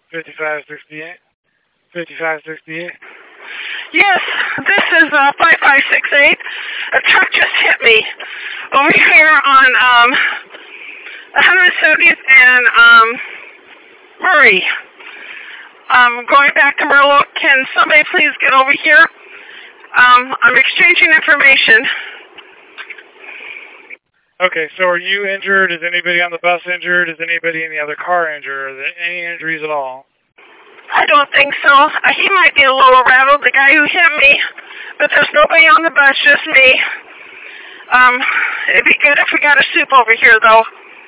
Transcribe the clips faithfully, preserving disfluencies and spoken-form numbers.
fifty-five sixty-eight. fifty-five sixty-eight. Yes, this is uh, five five six eight. A truck just hit me over here on um, one hundred seventieth and um, Murray. Um, going back to Merlot, can somebody please get over here? Um, I'm exchanging information. Okay, so are you injured? Is anybody on the bus injured? Is anybody in the other car injured? Are there any injuries at all? I don't think so. Uh, he might be a little rattled, the guy who hit me, but there's nobody on the bus, just me. Um, it'd be good if we got a soup over here, though.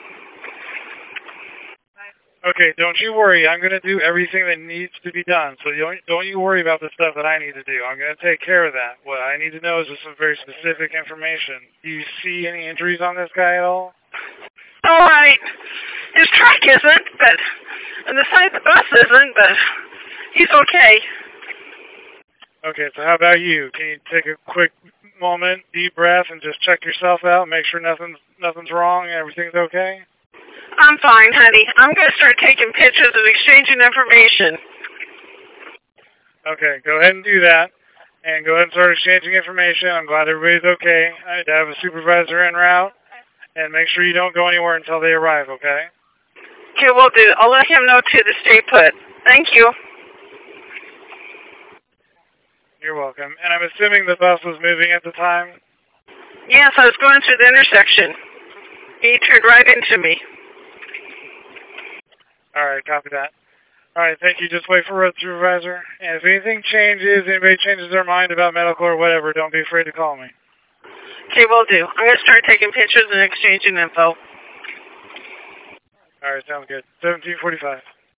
Okay, don't you worry. I'm going to do everything that needs to be done, so don't, don't you worry about the stuff that I need to do. I'm going to take care of that. What I need to know is just some very specific information. Do you see any injuries on this guy at all? All right. His truck isn't, but... and the side of the bus isn't, but he's okay. Okay, so how about you? Can you take a quick moment, deep breath, and just check yourself out, make sure nothing's nothing's wrong and everything's okay? I'm fine, honey. I'm going to start taking pictures and exchanging information. Okay, go ahead and do that, and go ahead and start exchanging information. I'm glad everybody's okay. I have a supervisor en route, and make sure you don't go anywhere until they arrive, okay? Okay, will do. I'll let him know to the stay put. Thank you. You're welcome. And I'm assuming the bus was moving at the time? Yes, I was going through the intersection. He turned right into me. All right, copy that. All right, thank you. Just wait for road supervisor. And if anything changes, anybody changes their mind about medical or whatever, don't be afraid to call me. Okay, will do. I'm going to start taking pictures and exchanging info. All right, sounds good. seventeen forty-five.